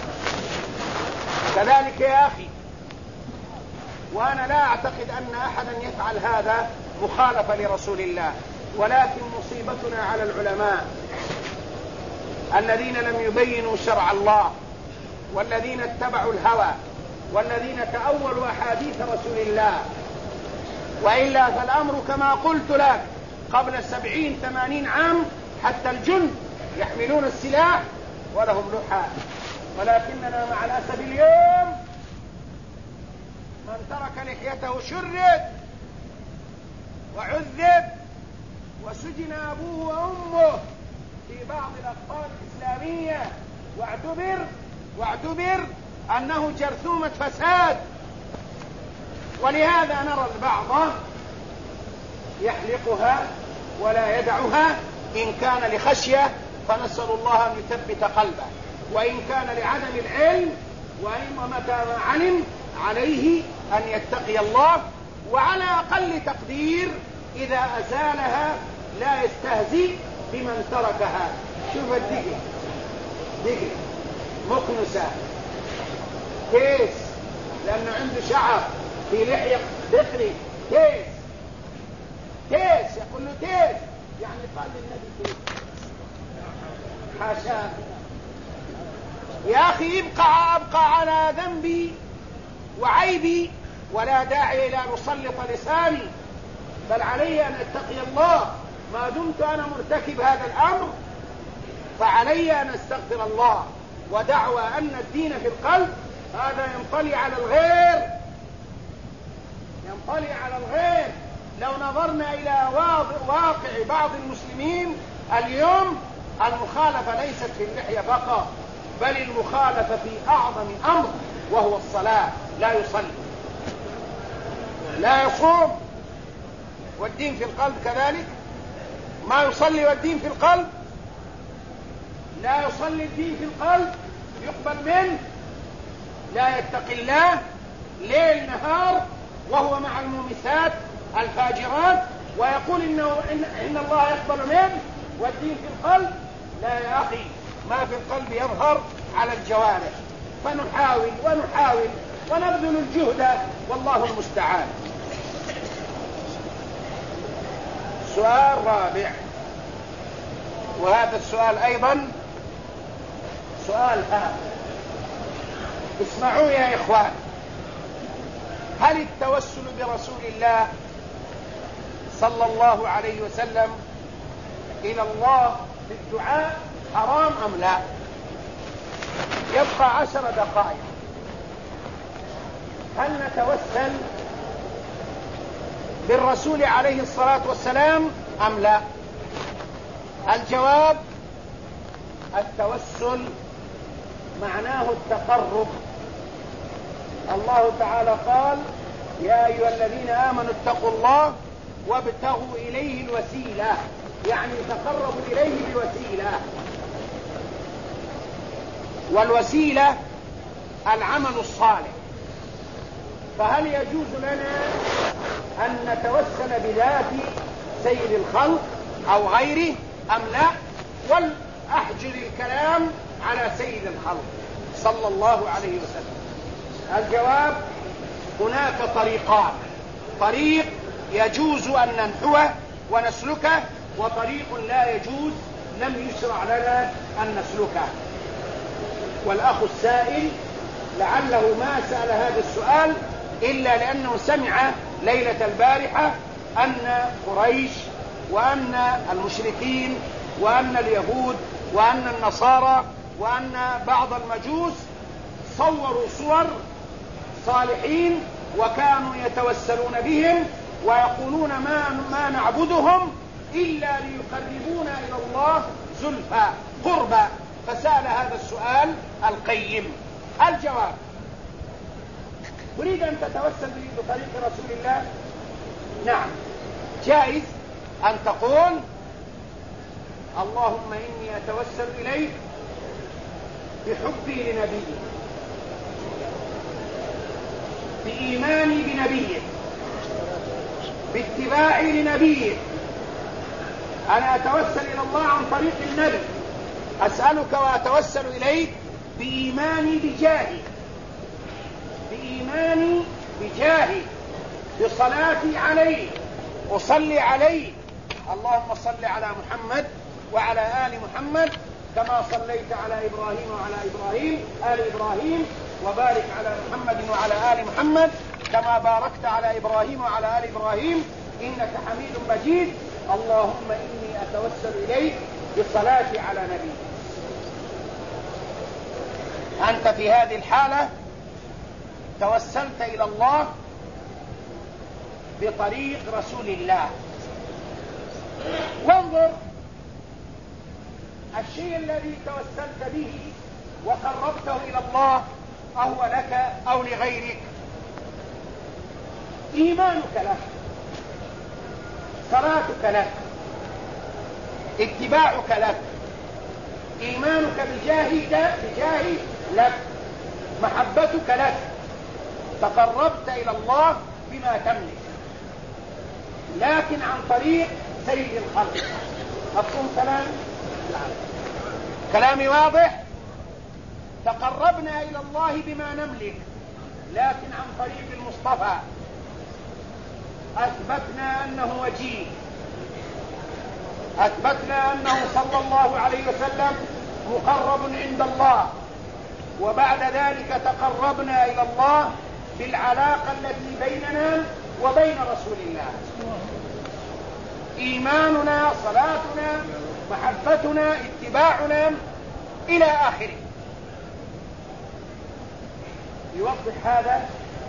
كذلك يا أخي، وأنا لا أعتقد أن أحدا يفعل هذا مخالفة لرسول الله، ولكن مصيبتنا على العلماء الذين لم يبينوا شرع الله، والذين اتبعوا الهوى، والذين تأولوا أحاديث رسول الله. وإلا فالأمر كما قلت لك قبل سبعين ثمانين عام حتى الجند يحملون السلاح ولهم لحى، ولكننا مع الأسف اليوم من ترك لحيته شرد وعذب وسجن أبوه وأمه في بعض الأقطار الإسلامية، واعتبر واعتبر أنه جرثومة فساد. ولهذا نرى البعض يحلقها ولا يدعها، إن كان لخشية فنسأل الله أن يثبت قلبه، وإن كان لعدم العلم ومتى ما علم عليه أن يتقي الله، وعلى أقل تقدير إذا أزالها لا يستهزئ بمن تركها. شوف الدقل دقل مكنسة كيس لأنه عنده شعر في لحية دقري كيس كيس يقول له كيس يعني قال للنبي كيس حاشا. يا أخي ابقى أبقى على ذنبي وعيبي ولا داعي إلى أن أسلط لساني، بل علي أن أتقي الله. ما دمت أنا مرتكب هذا الأمر فعلي أن أستغفر الله. ودعوى أن الدين في القلب هذا ينطلي على الغير ينطلي على الغير. لو نظرنا إلى واقع بعض المسلمين اليوم، المخالفة ليست في اللحية فقط، بل المخالفة في أعظم أمر وهو الصلاة. لا يصلي لا يصوم والدين في القلب كذلك، ما يصلي والدين في القلب، لا يصلي الدين في القلب يقبل منه، لا يتقي الله ليل نهار وهو مع المومسات الفاجرات ويقول إنه إن, إن الله يقبل منه والدين في القلب. لا يا أخي، ما في القلب يظهر على الجوارح. فنحاول ونحاول ونبذل الجهد والله المستعان. سؤال رابع، وهذا السؤال أيضا سؤال هام. اسمعوا يا إخوان، هل التوسل برسول الله صلى الله عليه وسلم إلى الله في الدعاء حرام أم لا؟ يبقى عشر دقائق. هل نتوسل بالرسول عليه الصلاة والسلام أم لا؟ الجواب: التوسل معناه التقرب. الله تعالى قال: يا أيها الذين آمنوا اتقوا الله وابتغوا إليه الوسيلة، يعني تقربوا إليه بالوسيلة. والوسيلة العمل الصالح. فهل يجوز لنا أن نتوسل بذات سيد الخلق أو غيره أم لا؟ والأحجر الكلام على سيد الخلق صلى الله عليه وسلم. الجواب: هناك طريقان، طريق يجوز أن ننحوه ونسلكه، وطريق لا يجوز لم يشرع لنا أن نسلكه. والأخ السائل لعله ما سأل هذا السؤال إلا لأنه سمع ليلة البارحة أن قريش وأن المشركين وأن اليهود وأن النصارى وأن بعض المجوس صوروا صور صالحين وكانوا يتوسلون بهم ويقولون ما, ما نعبدهم إلا ليقربونا إلى الله زلفى قربا. فسأل هذا السؤال القيم. الجواب: تريد أن تتوسل بطريق رسول الله؟ نعم، جائز أن تقول: اللهم إني أتوسل إليك بحبي لنبيك، بإيماني بنبيك، باتباعي لنبيك. أنا أتوسل إلى الله عن طريق النبي، أسألك وأتوسل إليك بإيماني بجاهي، بإيماني بجاهي، بصلاتي عليه، أصلي عليه. اللهم صل على محمد وعلى آل محمد كما صليت على إبراهيم وعلى إبراهيم آل إبراهيم، وبارك على محمد وعلى آل محمد كما باركت على إبراهيم وعلى آل إبراهيم إنك حميد مجيد. اللهم إني أتوسل إليك بصلاتي على نبيك. أنت في هذه الحالة توسلت إلى الله بطريق رسول الله. وانظر الشيء الذي توسلت به وقربته إلى الله أهو لك أو لغيرك، إيمانك له، صلاتك لك، اتباعك لك، إيمانك بجاهك بجاهي لك، محبتك لك، تقربت إلى الله بما تملك، لكن عن طريق سيد الخلق. مفهوم كلامي؟ كلامي واضح؟ تقربنا إلى الله بما نملك، لكن عن طريق المصطفى. أثبتنا أنه وجيه، أثبتنا أنه صلى الله عليه وسلم مقرب عند الله، وبعد ذلك تقربنا إلى الله بالعلاقة التي بيننا وبين رسول الله. إيماننا، صلاتنا، محبتنا، اتباعنا إلى آخره. يوضح هذا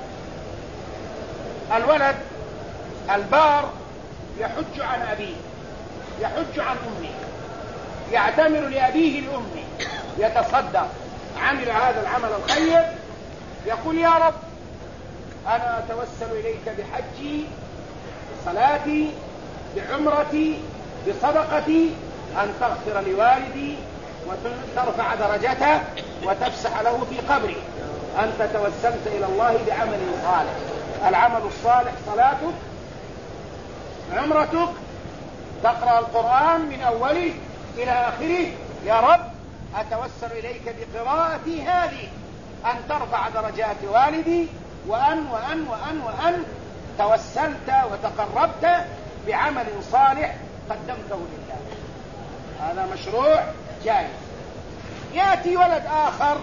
الولد البار يحج عن أبيه، يحج عن أمه، يعتمر لأبيه الأمي، يتصدق، عمل هذا العمل الخير، يقول: يا رب أنا أتوسل إليك بحجي، بصلاتي، بعمرتي، بصدقتي، أن تغفر لوالدي وترفع درجته وتفسح له في قبري. أنت توسلت إلى الله بعمل صالح. العمل الصالح صلاتك، عمرتك، تقرأ القرآن من أوله إلى آخره. يا رب أتوسل إليك بقراءتي هذه أن ترفع درجات والدي، وأن وأن وأن وأن توسلت وتقربت بعمل صالح قدمته لله. هذا مشروع جائز. يأتي ولد آخر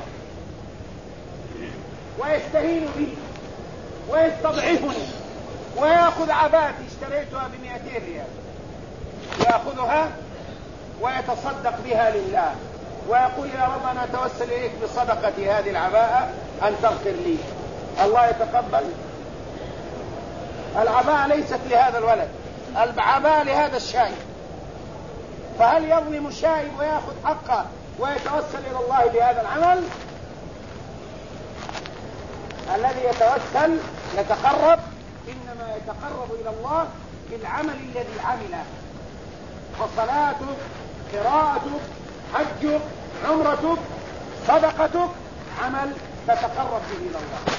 ويستهين بي ويستضعفني ويأخذ عباتي اشتريتها بمئتين ريال، يأخذها ويتصدق بها لله ويقول: يا رب أنا أتوسل إليك بصدقة هذه العباءة أن تغفر لي. الله يتقبل؟ العباءة ليست لهذا الولد، العباءة لهذا الشايب. فهل يظلم الشايب ويأخذ حقه ويتوسل إلى الله بهذا العمل؟ الذي يتوسل يتقرب، إنما يتقرب إلى الله بالعمل الذي عمله. فصلاتك، قراءتك، حجك، عمرتك، صدقتك عمل تتقرب به إلى الله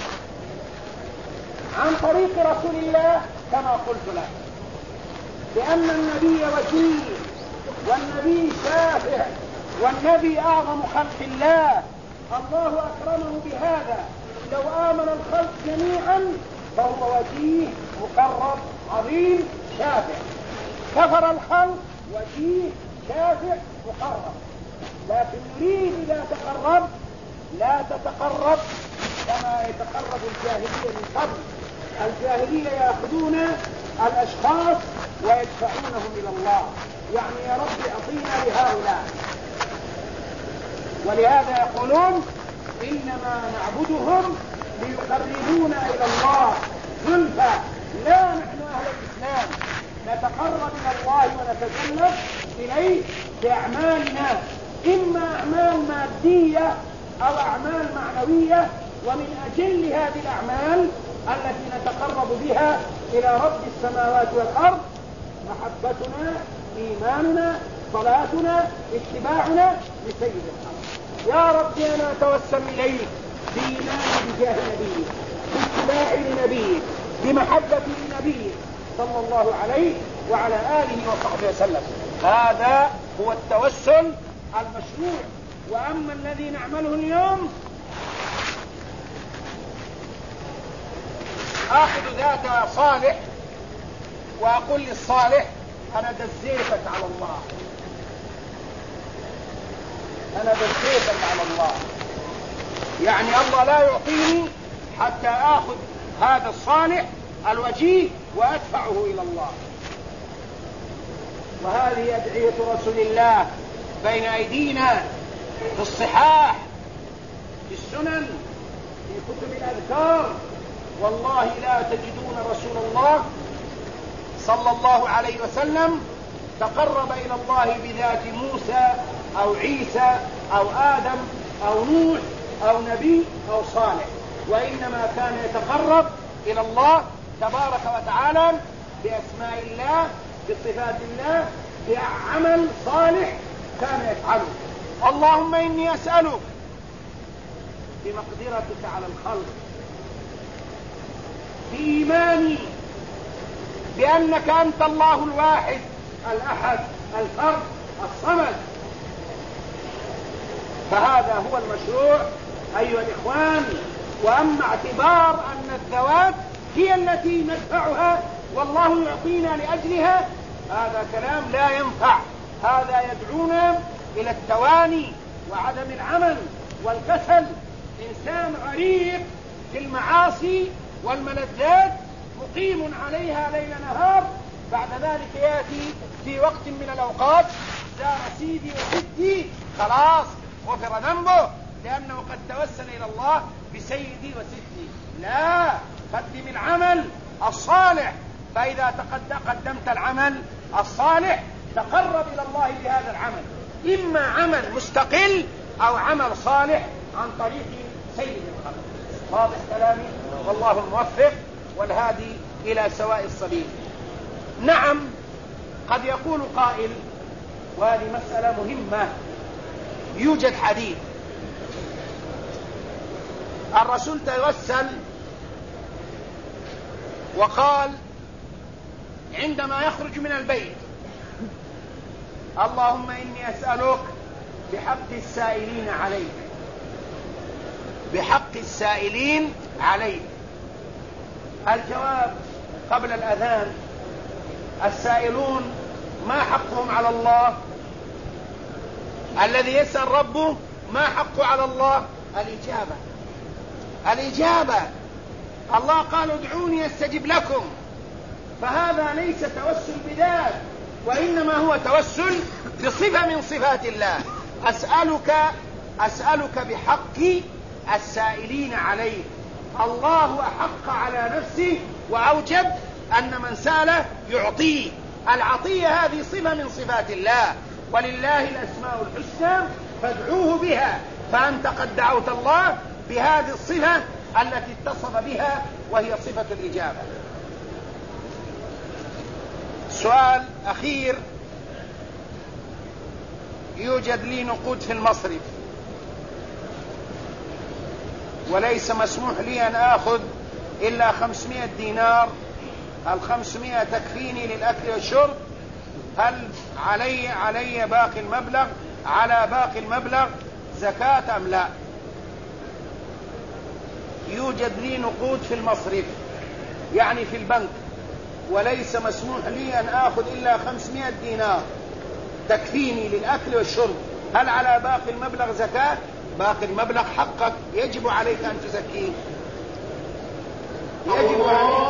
عن طريق رسول الله كما قلت لك، لأن النبي وكيل، والنبي شافع، والنبي أعظم خلق الله. الله أكرمه بهذا. لو آمن الخلق جميعا فهو وجيه مقرب عظيم شافع. كفر الخلق وجيه شافع مقرب. لكن نريد إذا تقرب لا تتقرب كما يتقرب الجاهلية من قبل. الجاهلية يأخذون الأشخاص ويدفعونهم إلى الله، يعني يا رب أعطينا لهؤلاء. ولهذا يقولون: إنما نعبدهم ليقربونا إلى الله زلفى. لا نحن أهل الإسلام نتقرب إلى الله ونتسلف إليه بأعمالنا، إما أعمال مادية أو أعمال معنوية، ومن أجل هذه الأعمال التي نتقرب بها إلى رب السماوات والأرض محبتنا، إيماننا، صلاتنا، اتباعنا لسيد الخلق. يا رب أنا أتوسل إليك بإيماني بجاه نبيك، باتباع لنبيك، بمحبة لنبيك صلى الله عليه وعلى آله وصحبه وسلم. هذا هو التوسل المشروع. وأما الذي نعمله اليوم آخذ ذات صالح وأقول للصالح أنا دزيتك على الله، أنا دزيتك على الله، يعني الله لا يعطيني حتى آخذ هذا الصالح الوجيه وأدفعه إلى الله. وهذه أدعية رسول الله بين أيدينا في الصحاح، في السنن، في كتب الأذكار. والله لا تجدون رسول الله صلى الله عليه وسلم تقرب إلى الله بذات موسى أو عيسى أو آدم أو نوح أو نبي أو صالح، وإنما كان يتقرب إلى الله تبارك وتعالى بأسماء الله، بصفات الله، بعمل صالح كان يفعله. اللهم إني أسألك بمقدرتك على الخلق، بإيماني بأنك أنت الله الواحد الأحد الفرد الصمد. فهذا هو المشروع أيها الإخوان. وأما اعتبار أن الذوات هي التي ندفعها والله يعطينا لأجلها، هذا كلام لا ينفع. هذا يدعونا إلى التواني وعدم العمل والكسل. إنسان غريق في المعاصي والملذات مقيم عليها ليل نهار، بعد ذلك يأتي في وقت من الأوقات زار سيدي وستي، خلاص غفر ذنبه لأنه قد توسل إلى الله بسيدي وستي. لا، قدم العمل الصالح، فإذا قدمت العمل الصالح تقرب إلى الله بهذا العمل، إما عمل مستقل أو عمل صالح عن طريق سيد الخلق. واضح كلامي؟ والله الموفق والهادي إلى سواء السبيل. نعم، قد يقول قائل، وهذه مسألة مهمة، يوجد حديث الرسول توسل وقال عندما يخرج من البيت اللهم إني أسألك بحق السائلين عليك، بحق السائلين عليك. الجواب قبل الأذان: السائلون ما حقهم على الله؟ الذي يسأل ربه ما حقه على الله؟ الإجابة. الإجابة. الله قال ادعوني استجب لكم، فهذا ليس توسل بذات، وإنما هو توسل بصفة من صفات الله. أسألك أسألك بحق السائلين عليه. الله أحق على نفسه وأوجب أن من سأله يعطيه. العطية هذه صفة من صفات الله، ولله الأسماء الحسنى فادعوه بها. فأنت قد دعوت الله بهذه الصفة التي اتصف بها وهي صفة الإجابة. سؤال أخير: يوجد لي نقود في المصرف وليس مسموح لي أن آخذ إلا خمسمائة دينار، الخمسمائة تكفيني للأكل والشرب، هل علي علي باقي المبلغ على باقي المبلغ زكاة أم لا؟ يوجد لي نقود في المصرف يعني في البنك وليس مسموح لي أن آخذ إلا خمسمائة دينار تكفيني للأكل والشرب، هل على باقي المبلغ زكاة؟ باقي المبلغ حقك، يجب عليك أن تزكيه، يجب عليك